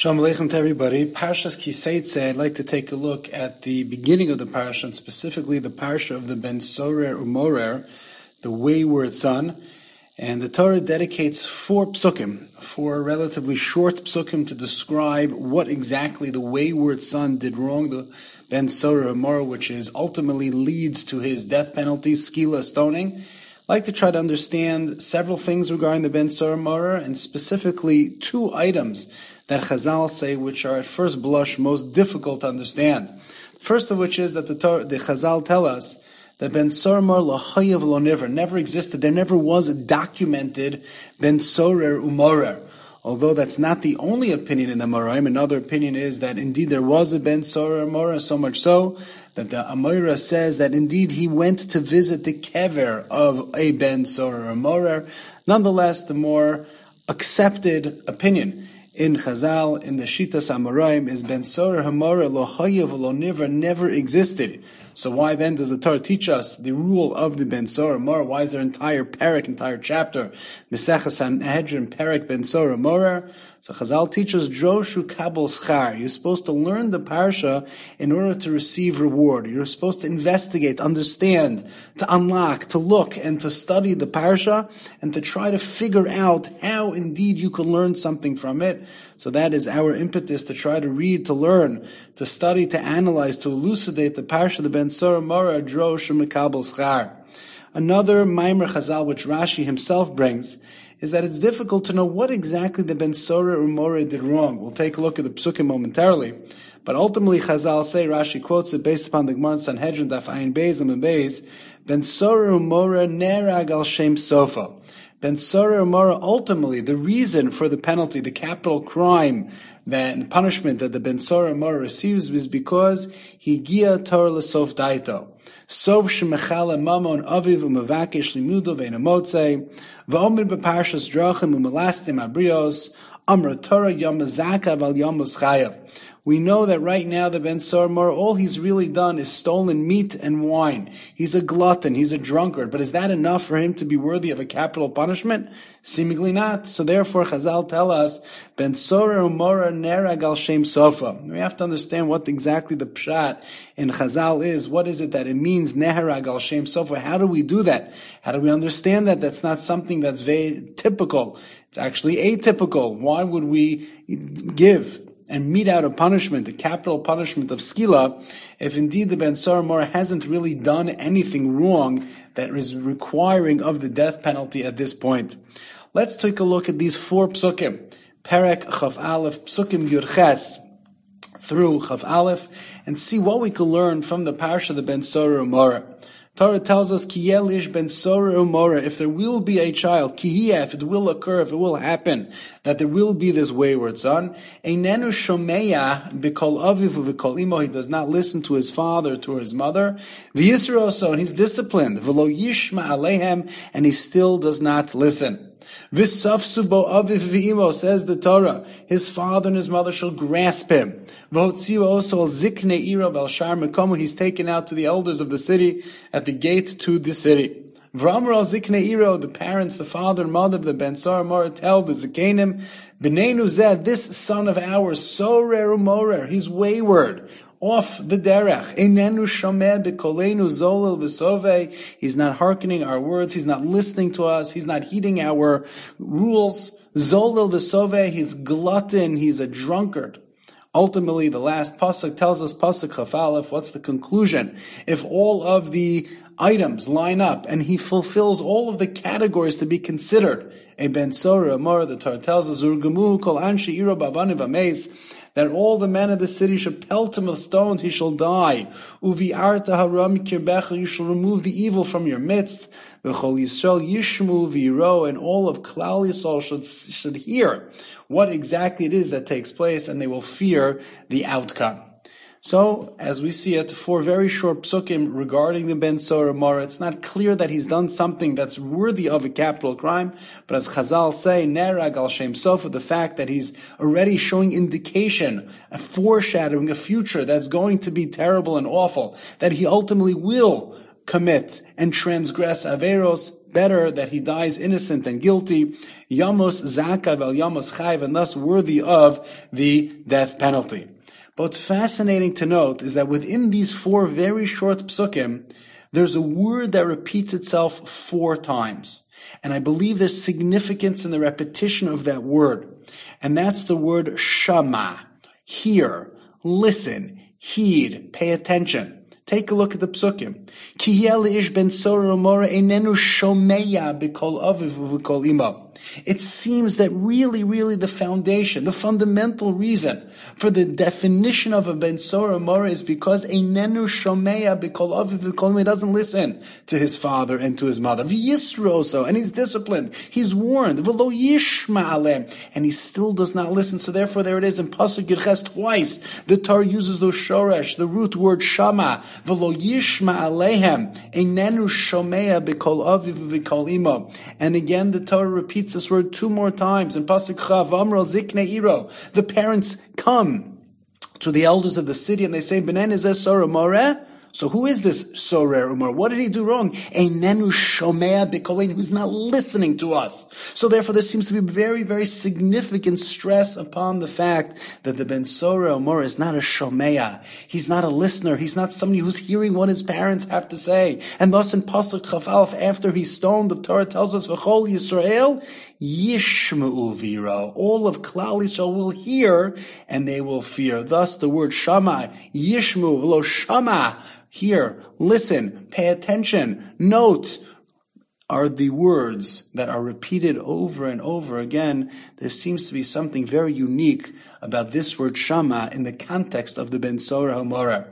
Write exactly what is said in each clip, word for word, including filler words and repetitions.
Shalom Aleichem to everybody. Parshas Kiseitze, I'd like to take a look at the beginning of the parsha, and specifically the parsha of the Ben Sorer Umorer, the wayward son. And the Torah dedicates four psukim, four relatively short psukim to describe what exactly the wayward son did wrong, the Ben Sorer Umorer, which is ultimately leads to his death penalty, skila, stoning. I'd like to try to understand several things regarding the Ben Sorer Umorer, and specifically two items that Chazal say, which are at first blush most difficult to understand. First of which is that the, Torah, the Chazal tell us that Ben Sorer Umorer lahayav lo never, never existed. There never was a documented Ben Sorer Umorer. Although that's not the only opinion in the Amoraim. Another opinion is that indeed there was a Ben Sorer Umorer, so much so that the Amoira says that indeed he went to visit the kever of a Ben Sorer Umorer. Nonetheless, the more accepted opinion in Chazal, in the Shitas Amoraim, is Ben Sorer Umorer lo hayav lo never, never existed. So why then does the Torah teach us the rule of the Ben Sorer Umorer? Why is there entire parak, entire chapter, Meseches Sanhedrin, parak Ben Sorer Umorer? So Chazal teaches Droshu Kabel Schar. You're supposed to learn the parsha in order to receive reward. You're supposed to investigate, understand, to unlock, to look, and to study the parsha, and to try to figure out how indeed you can learn something from it. So that is our impetus, to try to read, to learn, to study, to analyze, to elucidate the parsha, the Ben Sorer Umorer, Droshu Kabel Schar. Another Maimer Chazal, which Rashi himself brings, is that it's difficult to know what exactly the Ben Sorer Umorer did wrong. We'll take a look at the psukim momentarily. But ultimately, Chazal say, Rashi quotes it based upon the Gemara in Sanhedrin, Daf Ayin Beis and Beis, Ben Sorer Umorer nerag al shem sofa. Ben Sorer Umorer, ultimately, the reason for the penalty, the capital crime, that the punishment that the Ben Sorer Umorer receives is because he gia Torah l'sof daito. Sov shemechala mamon aviv u'mevakesh limudo ve'inamotzei. V'omer b'parshas drachim u'melastim abrios, amra Torah yom mazaka val yom chayav. We know that right now the Ben Sorer Umorer, all he's really done is stolen meat and wine. He's a glutton, he's a drunkard. But is that enough for him to be worthy of a capital punishment? Seemingly not. So therefore Chazal tell us, Ben Sorer Umorer nerag al shem sofa. We have to understand what exactly the pshat in Chazal is. What is it that it means, nerag al shem sofa? How do we do that? How do we understand that? That's not something that's very typical. It's actually atypical. Why would we give and mete out a punishment, a capital punishment of skila, if indeed the Ben Sorer Umorer hasn't really done anything wrong that is requiring of the death penalty at this point? Let's take a look at these four psukim. Perek Chav Aleph, psukim Yurches through Chav Aleph, and see what we can learn from the parsha of the Ben Sorer Umorer. Torah tells us, Ki yelish Ben Sorer Umorer, if there will be a child, Ki if it will occur, if it will happen, that there will be this wayward son, Einenu shomeya b'kol aviv u'v'kol imo, he does not listen to his father, to his mother, v'yisro so, and he's disciplined, v'lo yishma aleihem, and he still does not listen. V'safsu bo aviv v'imo, says the Torah, his father and his mother shall grasp him. V'hotziu also zikne iro bel shar mekomu, he's taken out to the elders of the city, at the gate to the city. V'amar al zikne iro, the parents, the father and mother of the Ben Sorer Umorer tell the zikenim, b'neinu zeh, this son of ours, Sorer Umorer, he's wayward, off the derech. Einenu shomeh b'koleinu zolel v'soveh. He's not hearkening our words. He's not listening to us. He's not heeding our rules. Zolel v'soveh. He's glutton. He's a drunkard. Ultimately, the last pasuk tells us, pasuk Chaf Aleph, what's the conclusion? If all of the items line up and he fulfills all of the categories to be considered a Ben Sorer Umorer, the Torah tells us, Zurgamu kol anshi iro b'avanim v'meis, that all the men of the city should pelt him with stones, he shall die. Uvi'arta haram kirbecha, you shall remove the evil from your midst. V'chol Yisrael yishmu v'yiro, and all of Klal Yisrael should, should hear what exactly it is that takes place, and they will fear the outcome. So, as we see it, four very short psukim regarding the Ben Sorer Umorer. It's not clear that he's done something that's worthy of a capital crime, but as Chazal say, nerag al shem sofa, the fact that he's already showing indication, a foreshadowing a future that's going to be terrible and awful, that he ultimately will commit and transgress averos, better that he dies innocent than guilty. Yamos zakav el yamos chayv, and thus worthy of the death penalty. But what's fascinating to note is that within these four very short psukim, there's a word that repeats itself four times. And I believe there's significance in the repetition of that word. And that's the word shama. Hear, listen, heed, pay attention. Take a look at the psukim. Ki ish ben sora umora einenu shomeya b'kol aviv u'v'kol imo. It seems that really, really the foundation, the fundamental reason for the definition of a ben sora umora is because einenu shomeya b'kol aviv u'v'kol imo. He doesn't listen to his father and to his mother. V'yisro so, and he's disciplined. He's warned. V'lo yishma alem, and he still does not listen. So therefore, there it is in pasuk Yirches twice. The Torah uses the shoresh, the root word shama. V'lo yishma alehem, einenu shomeya b'kol aviv u'v'kol imo. And again, the Torah repeats this word two more times in pasuk Chav. V'amro ziknei iro. The parents come to the elders of the city and they say, "B'nen is sora umora." So who is this sorer umor? What did he do wrong? Einenu shomea b'koleinu. He's not listening to us. So therefore there seems to be very, very significant stress upon the fact that the ben sorer umor is not a shomea. He's not a listener. He's not somebody who's hearing what his parents have to say. And thus in Pasuk Chaf Aleph, after he's stoned, the Torah tells us, V'chol Yisrael Yishma'u viro. All of Klal Yisrael will hear and they will fear. Thus the word shama, Yishmu, v'lo shama, hear, listen, pay attention, note, are the words that are repeated over and over again. There seems to be something very unique about this word shama in the context of the Ben Sora Humora.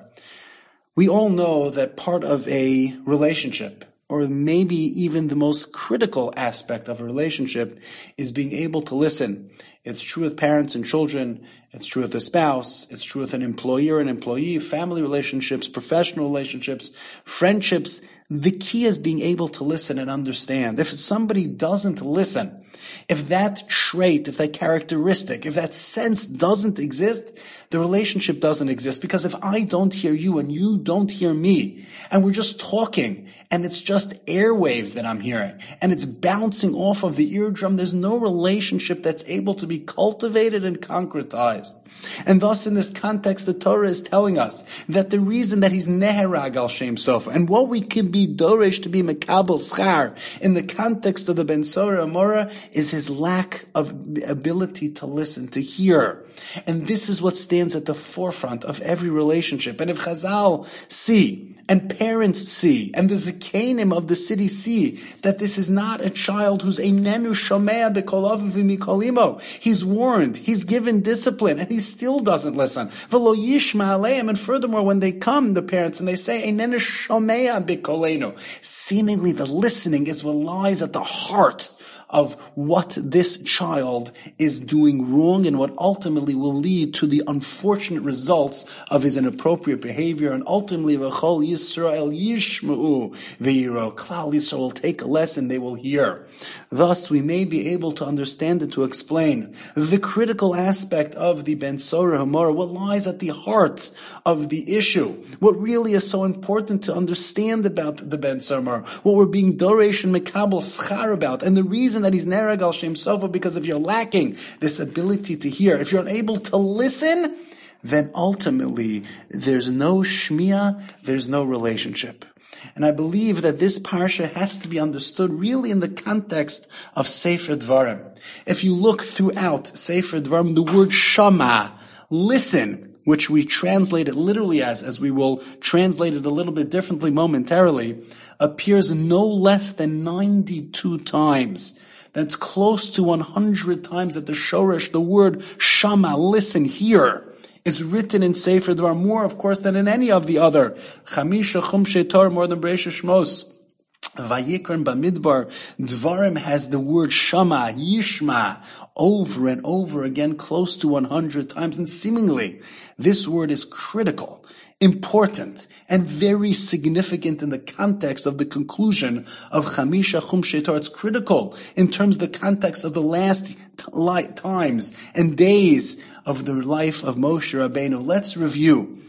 We all know that part of a relationship, or maybe even the most critical aspect of a relationship, is being able to listen. It's true with parents and children. It's true with a spouse. It's true with an employer and employee, family relationships, professional relationships, friendships. The key is being able to listen and understand. If somebody doesn't listen, if that trait, if that characteristic, if that sense doesn't exist, the relationship doesn't exist. Because if I don't hear you and you don't hear me, and we're just talking, and it's just airwaves that I'm hearing, and it's bouncing off of the eardrum, there's no relationship that's able to be cultivated and concretized. And thus, in this context, the Torah is telling us that the reason that he's neherag al shem sofa, and what we can be doresh to be mekabel schar in the context of the Ben Sora Amora, is his lack of ability to listen, to hear. And this is what stands at the forefront of every relationship. And if Chazal see, and parents see, and the Zekanim of the city see, that this is not a child who's einenu shomea b'kol aviv u'mikol imo. He's warned, he's given discipline, and he still doesn't listen. V'lo yishma aleim. And furthermore, when they come, the parents, and they say einenu shomea b'koleinu, seemingly the listening is what lies at the heart of what this child is doing wrong and what ultimately will lead to the unfortunate results of his inappropriate behavior. And ultimately, V'chol Yisrael Yishma'u V'yiro. Klal Yisrael will take a lesson, they will hear. Thus, we may be able to understand and to explain the critical aspect of the Ben Sora Humora, what lies at the heart of the issue, what really is so important to understand about the Ben Sora Humora, what we're being Doresh and Mekabel Schar about, and the reason that he's Nerag al Shem Sofa, because if you're lacking this ability to hear, if you're unable to listen, then ultimately there's no shmiya, there's no relationship. And I believe that this parsha has to be understood really in the context of Sefer Dvarim. If you look throughout Sefer Dvarim, the word shama, listen, which we translate it literally as, as we will translate it a little bit differently momentarily, appears no less than ninety-two times. That's close to one hundred times that the shoresh, the word shama, listen, hear, is written in Sefer Dvarim, more, of course, than in any of the other. Chamisha Chumshei Torah, more than Bereishis Shmos. Vayikra and Bamidbar, Dvarim has the word Shama, Yishma, over and over again, close to one hundred times. And seemingly, this word is critical, important, and very significant in the context of the conclusion of Chamisha Chumshei Torah. It's critical in terms of the context of the last t- times and days of the life of Moshe Rabbeinu. Let's review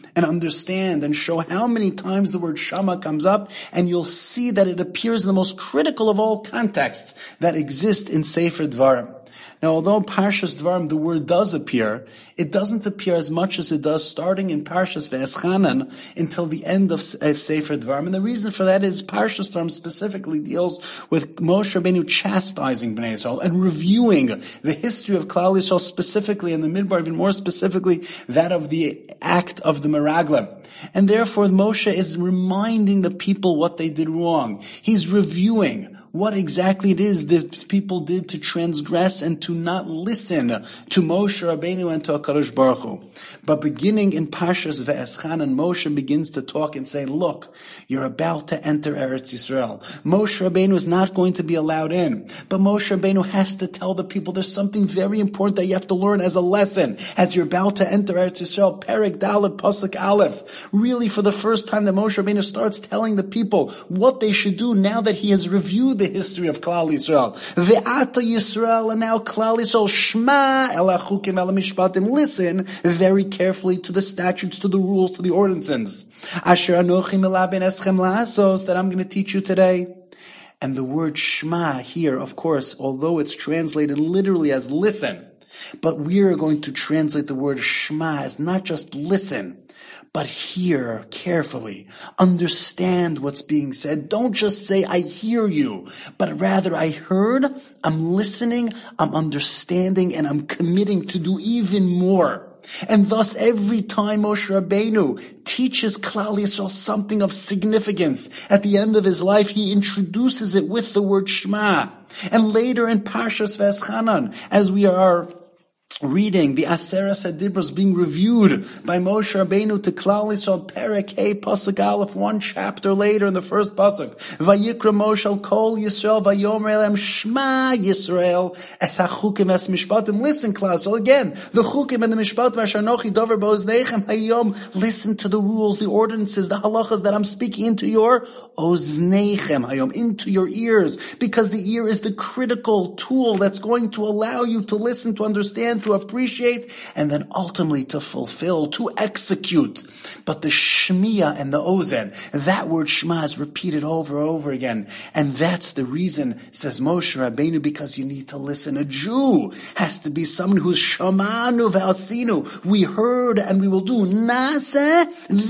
and understand and show how many times the word Shama comes up, and you'll see that it appears in the most critical of all contexts that exist in Sefer Dvarim. Now, although Parshas Dvarim, the word does appear, it doesn't appear as much as it does starting in Parshas Ve'eschanan until the end of Sefer Dvarim. And the reason for that is Parshas Dvarim specifically deals with Moshe Rabbeinu chastising Bnei Yisrael and reviewing the history of Klal Yisrael specifically, and the Midbar even more specifically, that of the act of the Meraglim. And therefore Moshe is reminding the people what they did wrong. He's reviewing what exactly it is that people did to transgress and to not listen to Moshe Rabbeinu and to HaKadosh Baruch Hu. But beginning in Parshas Ve'eschanan, Moshe begins to talk and say, look, you're about to enter Eretz Yisrael. Moshe Rabbeinu is not going to be allowed in. But Moshe Rabbeinu has to tell the people there's something very important that you have to learn as a lesson as you're about to enter Eretz Yisrael. Perek Dalet Pasuk Aleph. Really, for the first time that Moshe Rabbeinu starts telling the people what they should do now that he has reviewed the history of Klal Yisrael. Ve'ata Yisrael, and now Klal Yisrael, Shma el hachukim el mishpatim. Listen very carefully to the statutes, to the rules, to the ordinances. Asher anochi melaben eschem la'asos, that I'm going to teach you today. And the word Shma here, of course, although it's translated literally as listen, but we are going to translate the word Shma as not just listen, but hear carefully. Understand what's being said. Don't just say, I hear you, but rather I heard, I'm listening, I'm understanding, and I'm committing to do even more. And thus every time Moshe Rabbeinu teaches Klal Yisrael something of significance, at the end of his life he introduces it with the word Shema. And later in Parshas Ve'eschanan, as we are reading the Aseres HaDibros being reviewed by Moshe Rabbeinu to Klal Yisrael, Perek Hey Pasuk Aleph, one chapter later in the first pasuk, Vayikra Moshe al Kol Yisrael Vayomer Elem Shema Yisrael Es HaChukim Es Mishpatim. Listen, Klal Yisrael, again, the Chukim and the Mishpatim Asher Nochi Dover Bo'oznechem Hayom. Listen to the rules, the ordinances, the halachas that I'm speaking into your Oznechem Hayom, into your ears, because the ear is the critical tool that's going to allow you to listen, to understand, to appreciate, and then ultimately to fulfill, to execute. But the Shmiya and the Ozen, that word Shema is repeated over and over again. And that's the reason, says Moshe Rabbeinu, because you need to listen. A Jew has to be someone who's Shamanu V'asinu. We heard and we will do. Nase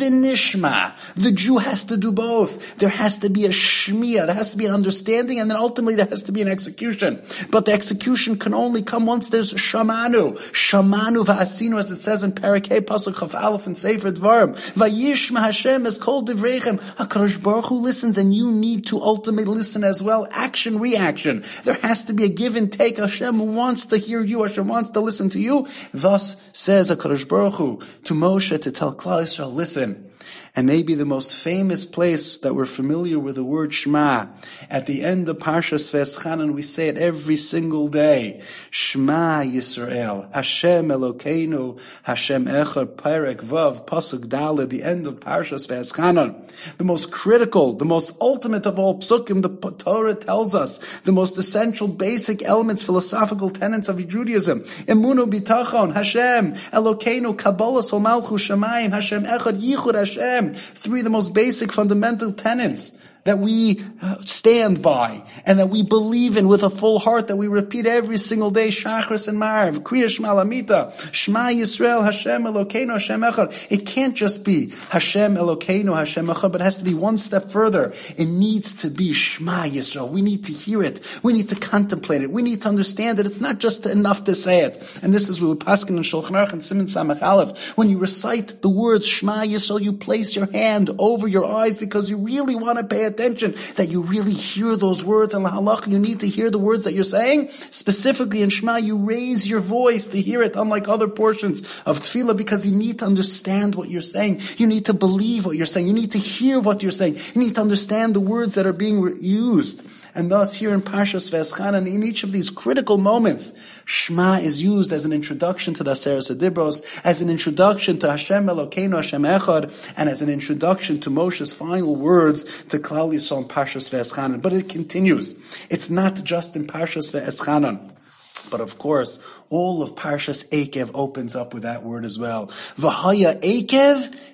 v'nishma. The Jew has to do both. There has to be a Shmiya, there has to be an understanding, and then ultimately there has to be an execution. But the execution can only come once there's Shamanu. Shamanu v'asinu, as it says in Perek Hey Pasuk Chaf Aleph in Sefer Dvarim. Vayishma Hashem es kol divreichem. HaKadosh Baruch Hu listens, and you need to ultimately listen as well. Action, reaction. There has to be a give and take. Hashem wants to hear you. Hashem wants to listen to you. Thus says HaKadosh Baruch Hu to Moshe to tell Klal Yisrael, listen. And maybe the most famous place that we're familiar with the word Shema, at the end of Parshas Ve'eschanan, we say it every single day. Shema Yisrael, Hashem Elokeinu, Hashem Echad, Perek Vav, Pasuk Daled, the end of Parshas Ve'eschanan. The most critical, the most ultimate of all psukim, the Torah tells us, the most essential, basic elements, philosophical tenets of Judaism. Emunu Bitachon, Hashem Elokeinu, Kabbalah Sol Malchus Shamayim, Hashem Echad, Yichud Hashem. Three of the most basic fundamental tenets that we stand by and that we believe in with a full heart, that we repeat every single day, Shachris and Ma'ariv, Kriya Shema Lamita, Shema Yisrael, Hashem Elokeinu, Hashem Echad. It can't just be Hashem Elokeinu, Hashem Echad, but it has to be one step further. It needs to be Shema Yisrael. We need to hear it. We need to contemplate it. We need to understand that it's not just enough to say it. And this is what we paskin in Shulchan Aruch and Siman Samach Aleph. When you recite the words Shema Yisrael, you place your hand over your eyes because you really want to pay attention, that you really hear those words. And lahalach, you need to hear the words that you're saying. Specifically in Shema, you raise your voice to hear it, unlike other portions of Tefillah, because you need to understand what you're saying. You need to believe what you're saying. You need to hear what you're saying. You need to understand the words that are being re- used. And thus here in Parshas Ve'eschanan, in each of these critical moments, Shema is used as an introduction to the Aseres HaDibros, as an introduction to Hashem Elokeinu, Hashem Echad, and as an introduction to Moshe's final words to Klal Yisrael in Parshas Ve'eschanan. But it continues. It's not just in Parshas Ve'eschanan. But of course, all of Parshas Eikev opens up with that word as well. V'haya Eikev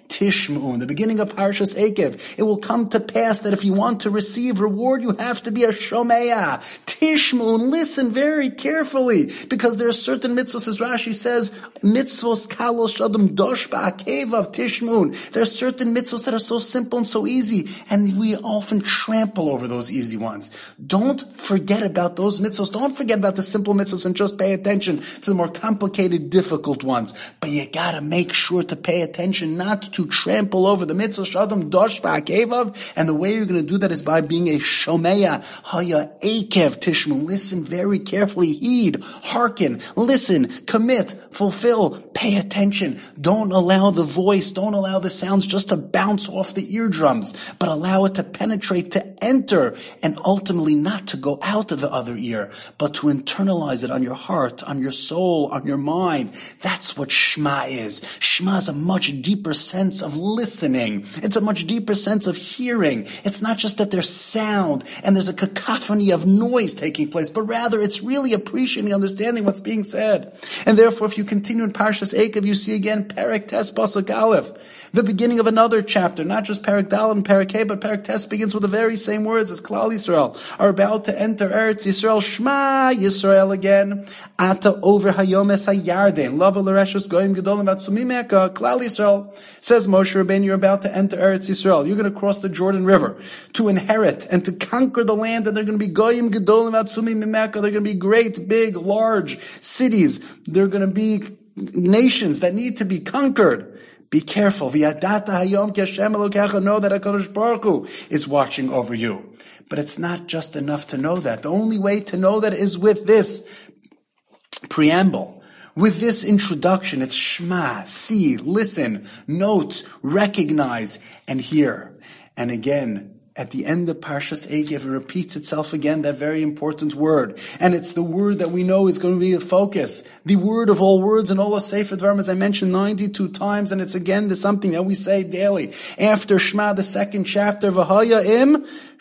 Tishmu. In the beginning of Parshas Eikev, it will come to pass that if you want to receive reward, you have to be a Shomeya. Tishmu, listen very carefully, because there are certain mitzvos, as Rashi says, mitzvos kalos shadam dosh ba'akevav Tishmun. There are certain mitzvos that are so simple and so easy, and we often trample over those easy ones. Don't forget about those mitzvos. Don't forget about the simple mitzvos and just pay attention to the more complicated, difficult ones. But you gotta make sure to pay attention not to trample over the mitzvah shadam dosh ba'akevav, and the way you're going to do that is by being a shomeya haya ekev tishmu. Listen very carefully, heed, hearken, listen, commit, fulfill, pay attention. Don't allow the voice, don't allow the sounds just to bounce off the eardrums, but allow it to penetrate, to enter, and ultimately not to go out of the other ear, but to internalize it on your heart, on your soul, on your mind. That's what Shema is. Shema is a much deeper sense of listening. It's a much deeper sense of hearing. It's not just that there's sound and there's a cacophony of noise taking place, but rather it's really appreciating, understanding what's being said. And therefore, if you continue in Parshas Eikev, you see again Perek Tes Pasuk Aleph, the beginning of another chapter, not just Perek Dal and Perek He, but Perek Tes begins with the very same words as Klal Yisrael are about to enter Eretz Yisrael. Shema Yisrael again. Ata over Hayom Es Hayarden. Lava L'Reshus Goyim Gedolim Vatsumim Eka. Klal Yisrael. Says Moshe Rabbeinu, you're about to enter Eretz Yisrael. You're going to cross the Jordan River to inherit and to conquer the land, and they're going to be Goyim Gedolim Vatsumim Eka. They're going to be great, big, large cities. They're going to be nations that need to be conquered. Be careful. V'yadata hayom ki Hashem Elokecha. Know that HaKadosh Baruch Hu is watching over you. But it's not just enough to know that. The only way to know that is with this preamble. With this introduction, it's Shema, see, listen, note, recognize, and hear. And again, at the end of Parshas Eikev, it repeats itself again, that very important word. And it's the word that we know is going to be the focus. The word of all words and all of Sefer Dvarim, as I mentioned ninety-two times, and it's again something that we say daily. After Shema, the second chapter, V'haya im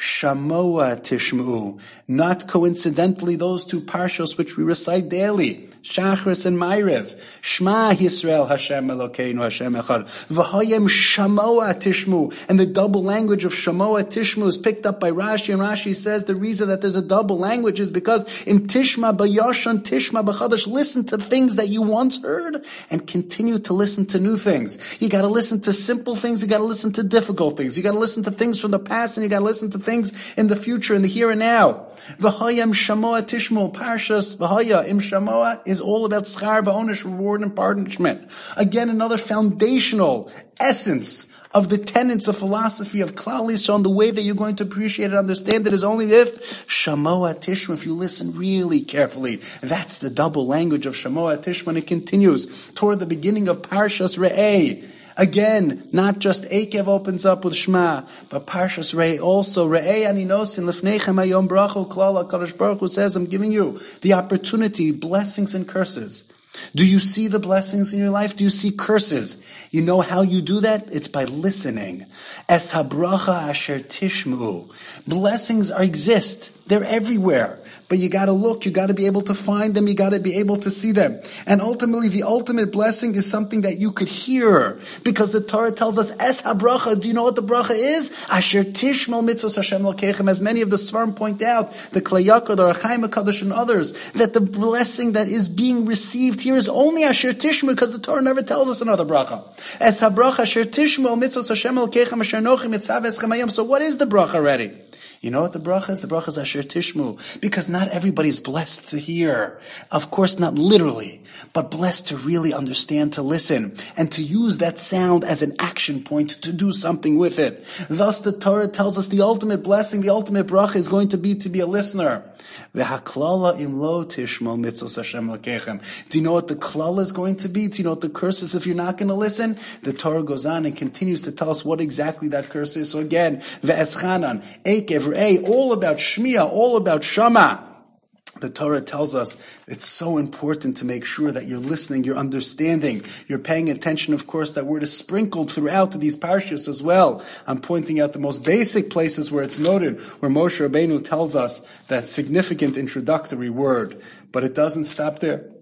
Shamoa Tishmu. Not coincidentally, those two parshos which we recite daily, Shachris and Ma'ariv. Shema Yisrael Hashem Elokeinu Hashem Echad. V'hayim Shamoa Tishmu. And the double language of Shamoa Tishmu is picked up by Rashi, and Rashi says the reason that there's a double language is because in Tishma B'Yashan, Tishma B'Chadash, listen to things that you once heard and continue to listen to new things. You gotta listen to simple things, you gotta listen to difficult things, you gotta listen to things from the past, and you gotta listen to things in the future, in the here and now. V'hayim Shamoa Tishmu. Parshas V'haya im Shamoa is all about schar v'onish, reward and punishment. Again, another foundational essence of the tenets of philosophy of Klal Yisrael, and the way that you're going to appreciate and understand it is only if Shamoa Tishma, if you listen really carefully. That's the double language of Shamoa Tishma, and it continues toward the beginning of Parshas Re'eh. Again, not just Eikev opens up with Shema, but Parshas Re'eh also. Re'eh ani nosin lefneichem hayom bracha klal. HaKadosh Baruch Hu says, I'm giving you the opportunity, blessings and curses. Do you see the blessings in your life? Do you see curses? You know how you do that? It's by listening. Es habracha asher tishmu. Blessings are, exist. They're everywhere. But you gotta look, you gotta be able to find them, you gotta be able to see them. And ultimately, the ultimate blessing is something that you could hear. Because the Torah tells us, Es habracha, do you know what the bracha is? Asher tishmo mitzvos Hashem Elokeichem. As many of the Svarim point out, the Klei Yakar, the Rechaim HaKadosh, and others, that the blessing that is being received here is only Asher tishmo, because the Torah never tells us another bracha. Es habracha asher tishmo mitzvos Hashem Elokeichem asher nochi mitzav eschem hayom. So what is the bracha already? You know what the bracha is? The bracha is Asher Tishmu. Because not everybody is blessed to hear. Of course, not literally, but blessed to really understand, to listen, and to use that sound as an action point to do something with it. Thus, the Torah tells us the ultimate blessing, the ultimate bracha is going to be to be a listener. V'haklala imlo tishmo mitzvos Hashem Elokeichem. Do you know what the klala is going to be? Do you know what the curse is if you're not going to listen? The Torah goes on and continues to tell us what exactly that curse is. So again, ve'eschanan, eikev, re'eh, all about shmiya, all about shama. The Torah tells us it's so important to make sure that you're listening, you're understanding, you're paying attention. Of course, that word is sprinkled throughout these parshas as well. I'm pointing out the most basic places where it's noted, where Moshe Rabbeinu tells us that significant introductory word. But it doesn't stop there.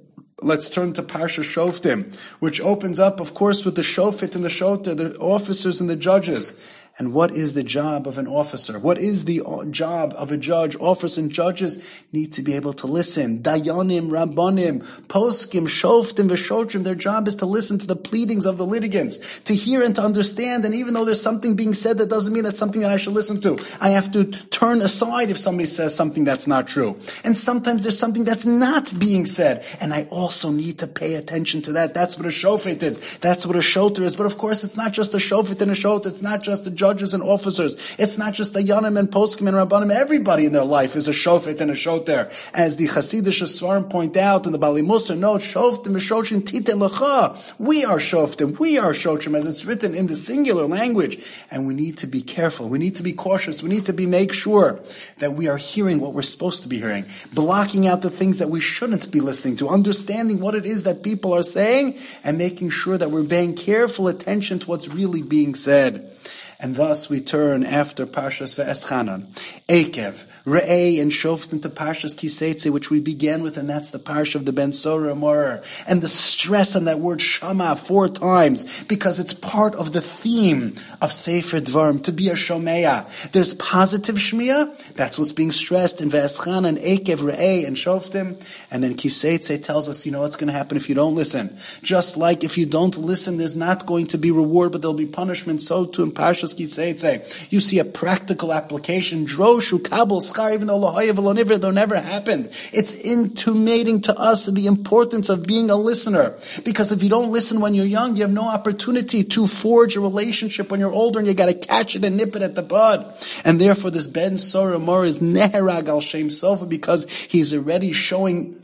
Let's turn to Parsha Shoftim, which opens up, of course, with the Shofet and the Shoter, the officers and the judges. And what is the job of an officer? What is the job of a judge? Officers and judges need to be able to listen. Dayanim, Rabbanim, Poskim, Shoftim, Veshotrim, their job is to listen to the pleadings of the litigants, to hear and to understand. And even though there's something being said, that doesn't mean that's something that I should listen to. I have to turn aside if somebody says something that's not true. And sometimes there's something that's not being said. And I also need to pay attention to that. That's what a Shofet is. That's what a Shoter is. But of course, it's not just a Shofet and a Shoter. It's not just a judges and officers. It's not just the Yanim and Poskim and Rabbanim. Everybody in their life is a Shofet and a Shoter. As the Hasidic Svarim point out, and the Bali Musar note, Shoftim v'Shotrim titen lecha. We are Shoftim. We are Shotrim, as it's written in the singular language. And we need to be careful. We need to be cautious. We need to be make sure that we are hearing what we're supposed to be hearing, blocking out the things that we shouldn't be listening to, understanding what it is that people are saying, and making sure that we're paying careful attention to what's really being said. And thus we turn after Parshas Ve'eschanan, Ekev, Re'eh, and Shoftim to Parshas Kiseitze, which we began with, and that's the Parsha of the Ben Sorah Morer. And the stress on that word Shama four times, because it's part of the theme of Sefer Dvarim, to be a Shomea. There's positive Shmiya, that's what's being stressed in Ve'eschanan, Ekev, Re'eh, and Shoftim. And then Kiseitze tells us, you know what's going to happen if you don't listen. Just like if you don't listen, there's not going to be reward, but there'll be punishment. So too in Parshas Kiseitze, you see a practical application. Droshu kabel schar, even though lahayev lo nivra, though never happened. It's intimating to us the importance of being a listener. Because if you don't listen when you're young, you have no opportunity to forge a relationship when you're older, and you got to catch it and nip it at the bud. And therefore, this Ben Sorah Mor is neherag al shem sofa, because he's already showing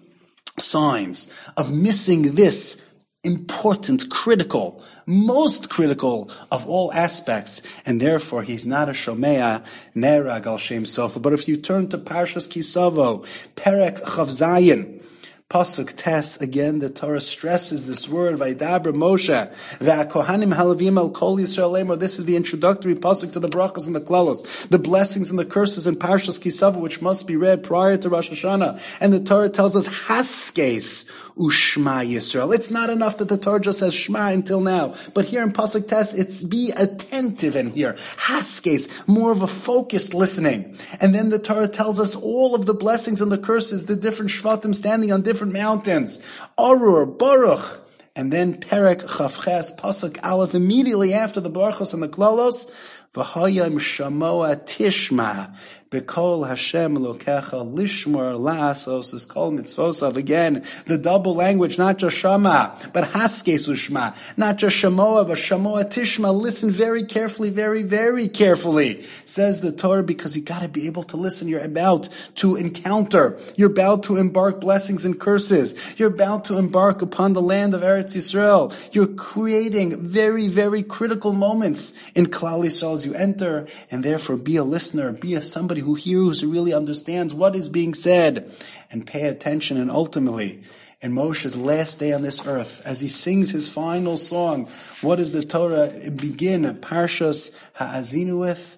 signs of missing this important, critical, most critical of all aspects, and therefore he's not a Shomea, Nerag al Shem Sofa. But if you turn to Parshas Kisavo, Perek Chav Zayin, Pasuk Tes, again, the Torah stresses this word, Vaidabra Moshe, Ve'akohanim halavim al kol Yisrael lemor. This is the introductory Pasuk to the brachas and the klalos, the blessings and the curses in Parshas Kisavo, which must be read prior to Rosh Hashanah. And the Torah tells us, Haskes Ushma Yisrael. It's not enough that the Torah just says Shema until now. But here in Pasuk Tes, it's be attentive in here. Haskes, more of a focused listening. And then the Torah tells us all of the blessings and the curses, the different Shvatim standing on different mountains. Arur, Baruch, and then Perek Chavches, Pasuk Aleph, immediately after the Barachos and the Klalos, V'hayim Shamoa Tishma, B'kol Hashem Elokecha Lishmor La'asos is Kol Mitzvosav. Again, the double language, not just Shama, but Haskes Ushma. Not just Shamoa, but Shamoa Tishma. Listen very carefully, very, very carefully, says the Torah, because you gotta be able to listen. You're about to encounter. You're about to embark blessings and curses. You're about to embark upon the land of Eretz Yisrael. You're creating very, very critical moments in Klal Yisrael as you enter, and therefore be a listener, be a somebody who hears, who really understands what is being said, and pay attention. And ultimately, in Moshe's last day on this earth, as he sings his final song, what does the Torah begin Parshas Ha'azinu with?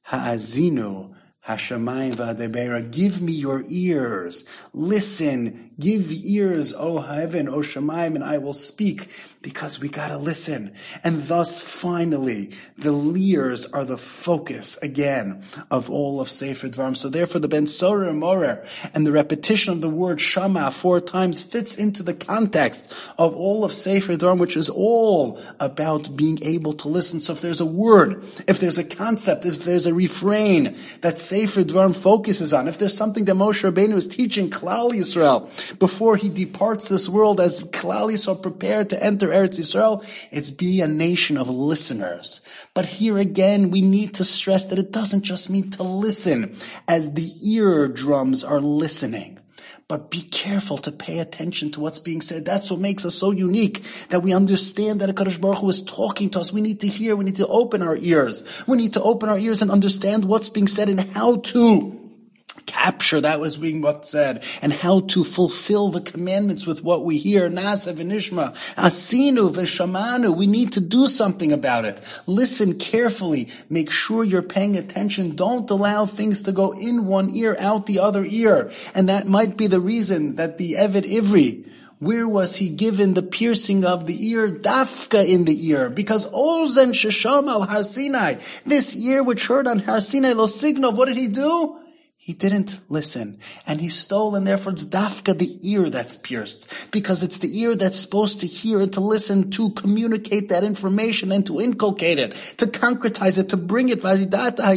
Ha'azinu Hashamayim v'adebera. Give me your ears. Listen. Give ears, O heaven, O Shamayim, and I will speak. Because we gotta listen. And thus, finally, the ears are the focus, again, of all of Sefer Dvarim. So therefore, the Ben Sorah Morer and the repetition of the word Shama four times fits into the context of all of Sefer Dvarim, which is all about being able to listen. So if there's a word, if there's a concept, if there's a refrain that Sefer Dvarim focuses on, if there's something that Moshe Rabbeinu is teaching Klal Yisrael before he departs this world, as Klal Yisrael prepared to enter Eretz Yisrael, it's be a nation of listeners. But here again, we need to stress that it doesn't just mean to listen as the eardrums are listening. But be careful to pay attention to what's being said. That's what makes us so unique, that we understand that HaKadosh Baruch Hu is talking to us. We need to hear, we need to open our ears. We need to open our ears and understand what's being said and how to capture that was being what's said, and how to fulfill the commandments with what we hear. Nasa v'nishma, asinu v'shamanu. We need to do something about it. Listen carefully. Make sure you're paying attention. Don't allow things to go in one ear, out the other ear. And that might be the reason that the Eved Ivri Where was he given the piercing of the ear? Dafka in the ear. Because Ozen Shesham al Har Sinai, this ear which heard on Har Sinai Lo Signov, what did he do? He didn't listen, and he stole, and therefore it's dafka, the ear that's pierced, because it's the ear that's supposed to hear and to listen, to communicate that information and to inculcate it, to concretize it, to bring it. And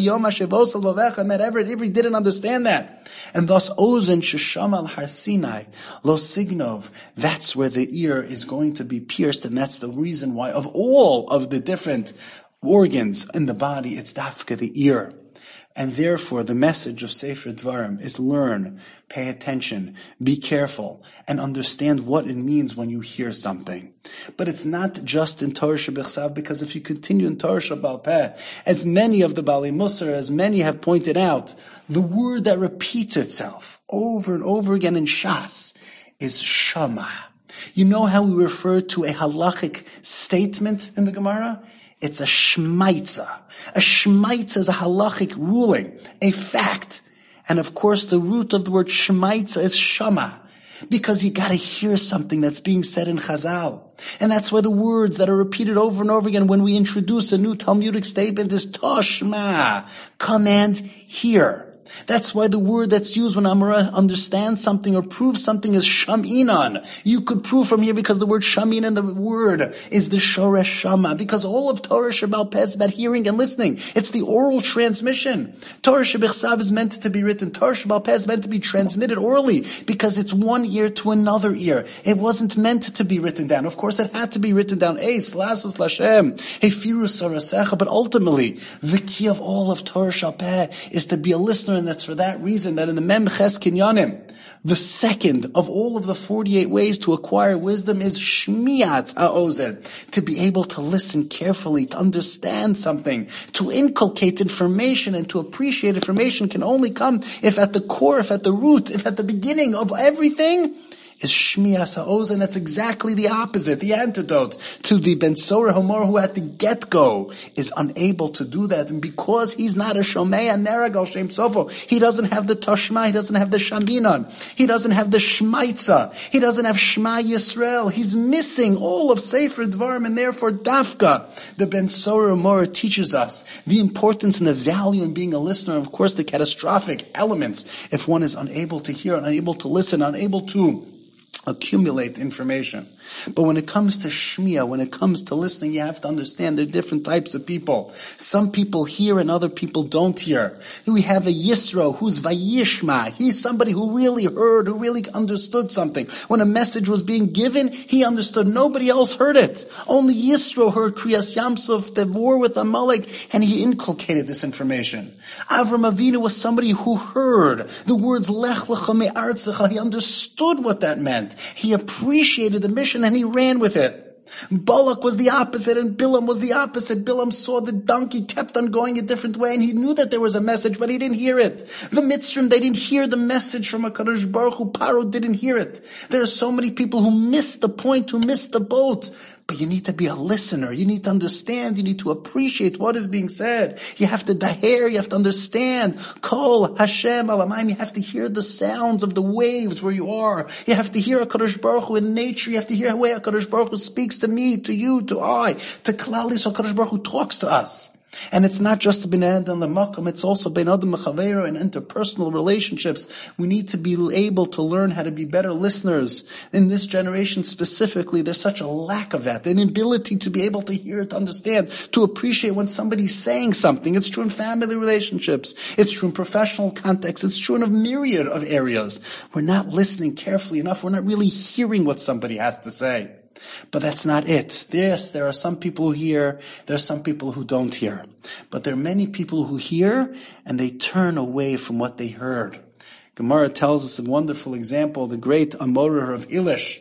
that Ivri didn't understand that, and thus Ozen Shesham al Har Sinai Lo Signov. That's where the ear is going to be pierced, and that's the reason why of all of the different organs in the body, it's dafka, the ear. And therefore, the message of Sefer Dvarim is learn, pay attention, be careful, and understand what it means when you hear something. But it's not just in Torah Shebechsav, because if you continue in Torah Shebal Peh, as many of the Bali Musar, as many have pointed out, the word that repeats itself over and over again in Shas is Shama. You know how we refer to a halachic statement in the Gemara? It's a shmaitza. A shmaitza is a halachic ruling, a fact. And of course, the root of the word shmaitza is shama, because you gotta hear something that's being said in Chazal. And that's why the words that are repeated over and over again when we introduce a new Talmudic statement is toshma, command, hear. That's why the word that's used when Amora understands something or proves something is shaminan. You could prove from here because the word shaminan, the word, is the shoresh shama. Because all of Torah Shebal Peh is about hearing and listening. It's the oral transmission. Torah Shebechsav is meant to be written. Torah Shebal Peh is meant to be transmitted orally because it's one ear to another ear. It wasn't meant to be written down. Of course, it had to be written down. Eis, lasus, lashem, hefiru sarasecha. But ultimately, the key of all of Torah Shebal Peh is to be a listener. And that's for that reason that in the Mem Ches Kinyanim, the second of all of the forty-eight ways to acquire wisdom is Shmiat HaOzer, to be able to listen carefully, to understand something, to inculcate information and to appreciate information can only come if at the core, if at the root, if at the beginning of everything is Shmias HaOz, and that's exactly the opposite, the antidote to the Ben Sorah Homor, who at the get-go is unable to do that. And because he's not a Shomei Neragal Shem Sofo, he doesn't have the Toshma, he doesn't have the Shaminon, he doesn't have the Shmaitza, he doesn't have Shema Yisrael. He's missing all of Sefer Dvarim, and therefore Dafka, the Ben Sorah Homor, teaches us the importance and the value in being a listener, and of course the catastrophic elements if one is unable to hear, unable to listen, unable to accumulate information. But when it comes to Shmiya, when it comes to listening, you have to understand there are different types of people. Some people hear and other people don't hear. We have a Yisro who's Vayishma. He's somebody who really heard, who really understood something. When a message was being given, he understood. Nobody else heard it. Only Yisro heard Kriyas Yamsuf, the war with Amalek, and he inculcated this information. Avram Avinu was somebody who heard the words Lech Lecha Me'artzecha. He understood what that meant. He appreciated the mission and he ran with it. Balak was the opposite and Bilam was the opposite. Bilam saw the donkey kept on going a different way and he knew that there was a message, but he didn't hear it. The Mitzrim, they didn't hear the message from HaKadosh Baruch Hu. Paro didn't hear it. There are so many people who missed the point, who missed the boat. But you need to be a listener. You need to understand. You need to appreciate what is being said. You have to daher. You have to understand. Kol Hashem alamayim. You have to hear the sounds of the waves where you are. You have to hear HaKadosh Baruch Hu in nature. You have to hear the way HaKadosh Baruch Hu speaks to me, to you, to I, to Klal Yisrael. HaKadosh Baruch Hu talks to us. And it's not just Ben Adam L'Makam, it's also Ben Adam L'Chavero and interpersonal relationships. We need to be able to learn how to be better listeners. In this generation specifically, there's such a lack of that. The inability to be able to hear, to understand, to appreciate when somebody's saying something. It's true in family relationships. It's true in professional contexts. It's true in a myriad of areas. We're not listening carefully enough. We're not really hearing what somebody has to say. But that's not it. Yes, there are some people who hear, there are some people who don't hear. But there are many people who hear and they turn away from what they heard. Gemara tells us a wonderful example. The great Amorer of Ilish,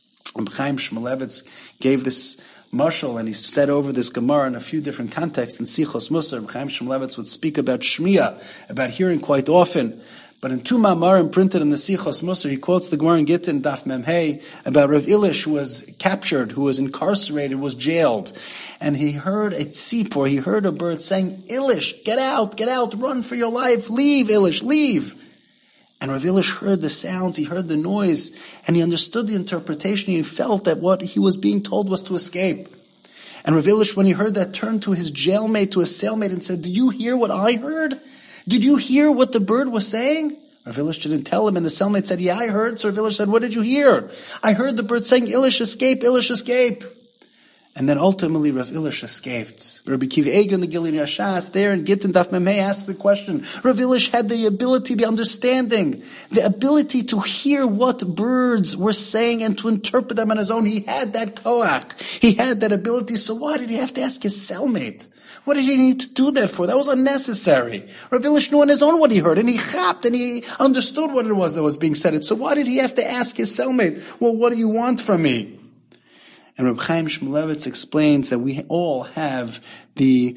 Chaim Shmulevitz, gave this mashal and he said over this Gemara in a few different contexts. In Sichos Musar, Chaim Shmulevitz would speak about Shmiya, about hearing quite often. But in two ma'amarim printed in the Sichos Musar, he quotes the Gemara in Gittin Daf Mem Hey about Rav Ilish, who was captured, who was incarcerated, was jailed, and he heard a tzipor, he heard a bird saying, "Ilish, get out, get out, run for your life, leave, Ilish, leave." And Rav Ilish heard the sounds, he heard the noise, and he understood the interpretation. He felt that what he was being told was to escape. And Rav Ilish, when he heard that, turned to his jailmate, to his cellmate, and said, "Did you hear what I heard? Did you hear what the bird was saying?" Rav Ilish didn't tell him, and the cellmate said, "Yeah, I heard." So Rav Ilish said, "What did you hear?" "I heard the bird saying, 'Ilish, escape, Ilish, escape.'" And then ultimately Rav Ilish escaped. Rabbi Akiva Eiger in the Gilyon Yashas, there in Gittin Daf Memei, asked the question. Rav Ilish had the ability, the understanding, the ability to hear what birds were saying and to interpret them on his own. He had that koach. He had that ability. So why did he have to ask his cellmate? What did he need to do that for? That was unnecessary. Rav Ilish knew on his own what he heard, and he chapped, and he understood what it was that was being said. So why did he have to ask his cellmate, "Well, what do you want from me?" And Reb Chaim Shmulevitz explains that we all have the,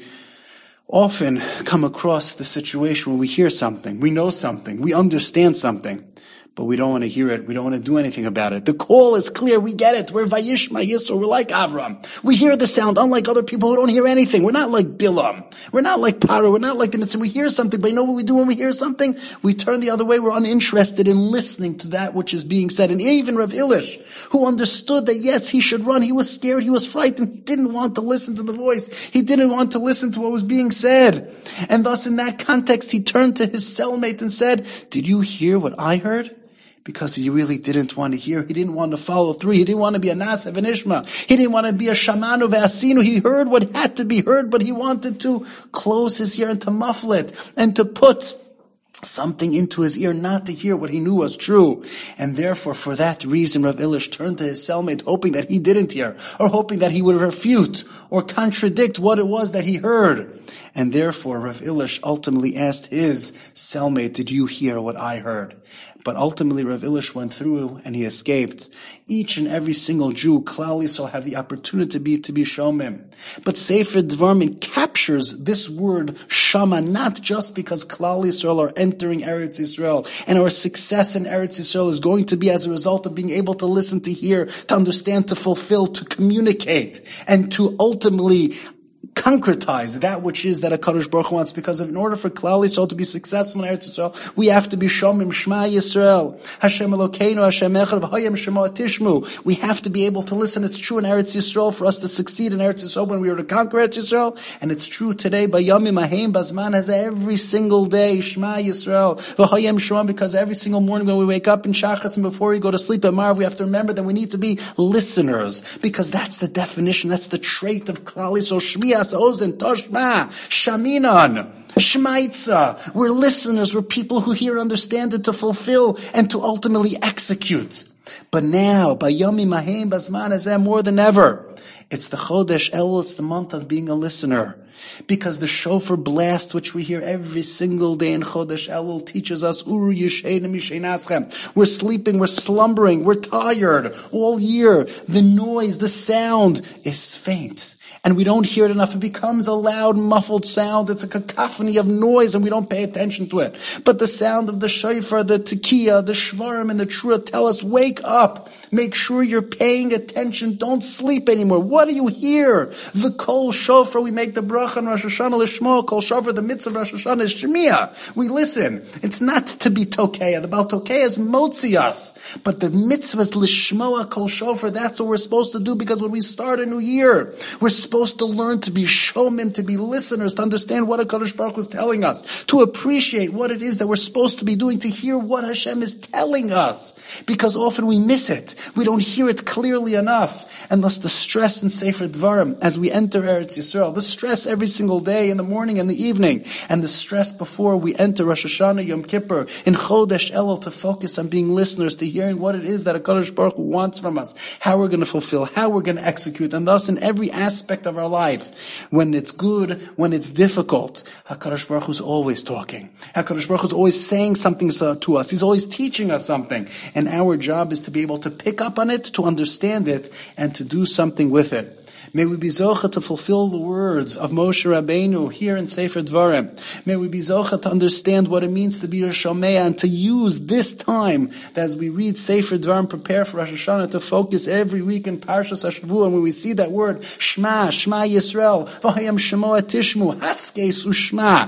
often come across the situation where we hear something, we know something, we understand something, but we don't want to hear it, we don't want to do anything about it. The call is clear, we get it, we're Vayishma Yisro, we're like Avram. We hear the sound, unlike other people who don't hear anything. We're not like Bilam, we're not like Paro, we're not like the Mitzvah. We hear something, but you know what we do when we hear something? We turn the other way, we're uninterested in listening to that which is being said. And even Rav Ilish, who understood that yes, he should run, he was scared, he was frightened, he didn't want to listen to the voice, he didn't want to listen to what was being said. And thus in that context, he turned to his cellmate and said, "Did you hear what I heard?" Because he really didn't want to hear. He didn't want to follow through. He didn't want to be a Nasev and Ishma. He didn't want to be a Shamanu ve'asinu. He heard what had to be heard, but he wanted to close his ear and to muffle it and to put something into his ear, not to hear what he knew was true. And therefore, for that reason, Rav Ilish turned to his cellmate, hoping that he didn't hear, or hoping that he would refute or contradict what it was that he heard. And therefore, Rav Ilish ultimately asked his cellmate, "Did you hear what I heard?" But ultimately, Rav Ilish went through and he escaped. Each and every single Jew, Klal Yisrael, have the opportunity to be, to be Shomim. But Sefer Dvarim captures this word Shama, not just because Klal Yisrael are entering Eretz Yisrael, and our success in Eretz Yisrael is going to be as a result of being able to listen, to hear, to understand, to fulfill, to communicate, and to ultimately concretize that which is that HaKadosh Baruch Hu wants, because in order for Klal Yisrael to be successful in Eretz Yisrael, we have to be Shomim Shema Yisrael, Hashem Elokeinu, Hashem Echad, V'hayim Shema Tishmu. We have to be able to listen. It's true in Eretz Yisrael for us to succeed in Eretz Yisrael when we were to conquer Eretz Yisrael, and it's true today by Yomim Aheim Bazman has every single day Shema Yisrael, V'hayim Shema, because every single morning when we wake up in Shachas and before we go to sleep at Marv, we have to remember that we need to be listeners, because that's the definition, that's the trait of Klal Yisrael. Shmias Ozen Toshma Shaminan Shmaitza. We're listeners, we're people who hear, understand it, to fulfill and to ultimately execute. But now, by Yomim Aheim Bazman Hazeh, more than ever, it's the Chodesh Elul, it's the month of being a listener. Because the shofar blast, which we hear every single day in Chodesh Elul, teaches us, Uru Yisheinim Yisheinaschem. We're sleeping, we're slumbering, we're tired all year. The noise, the sound is faint. And we don't hear it enough. It becomes a loud, muffled sound. It's a cacophony of noise, and we don't pay attention to it. But the sound of the shofar, the tekiah, the shvarim, and the trua tell us, wake up. Make sure you're paying attention. Don't sleep anymore. What do you hear? The kol shofar. We make the bracha on Rosh Hashanah l'shmo. Kol shofar, the mitzvah of Rosh Hashanah is shmiya. We listen. It's not to be tokeah. The Baal tokeah is motzi us. But the mitzvah is l'shmoa kol shofar. That's what we're supposed to do, because when we start a new year, we're supposed to learn to be shomim, to be listeners, to understand what HaKadosh Baruch Hu is telling us, to appreciate what it is that we're supposed to be doing, to hear what Hashem is telling us. Because often we miss it. We don't hear it clearly enough. And thus the stress in Sefer Dvarim, as we enter Eretz Yisrael, the stress every single day, in the morning and the evening, and the stress before we enter Rosh Hashanah, Yom Kippur, in Chodesh Elul, to focus on being listeners, to hearing what it is that HaKadosh Baruch Hu wants from us, how we're going to fulfill, how we're going to execute, and thus in every aspect of our life, when it's good, when it's difficult, HaKadosh Baruch Hu is always talking. HaKadosh Baruch Hu is always saying something to us. He's always teaching us something. And our job is to be able to pick up on it, to understand it, and to do something with it. May we be zocha to fulfill the words of Moshe Rabbeinu here in Sefer Dvarim. May we be zocha to understand what it means to be a shomea, and to use this time that as we read Sefer Dvarim, prepare for Rosh Hashanah, to focus every week in Parshas HaShavua, and when we see that word Shema, Shema Yisrael, V'hayim Shemoah Tishmu, Haskes U'Shma,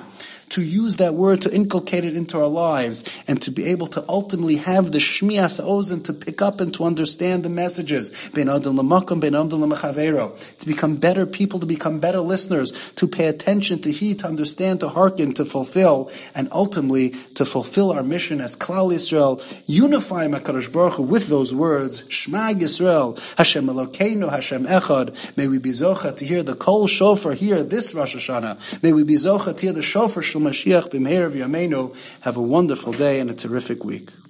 to use that word, to inculcate it into our lives, and to be able to ultimately have the shmias ozen to pick up and to understand the messages. Ben adam l'makom, ben adam l'mechavero. To become better people, to become better listeners, to pay attention, to heed, to understand, to hearken, to fulfill, and ultimately to fulfill our mission as Klal Yisrael, unify HaKadosh Baruch Hu with those words, Shema Yisrael, Hashem Elokeinu, Hashem Echad. May we be zocha to hear the kol shofar here this Rosh Hashanah. May we be zocha to hear the shofar shel Mashiach b'meir v'yameinu. Have a wonderful day and a terrific week.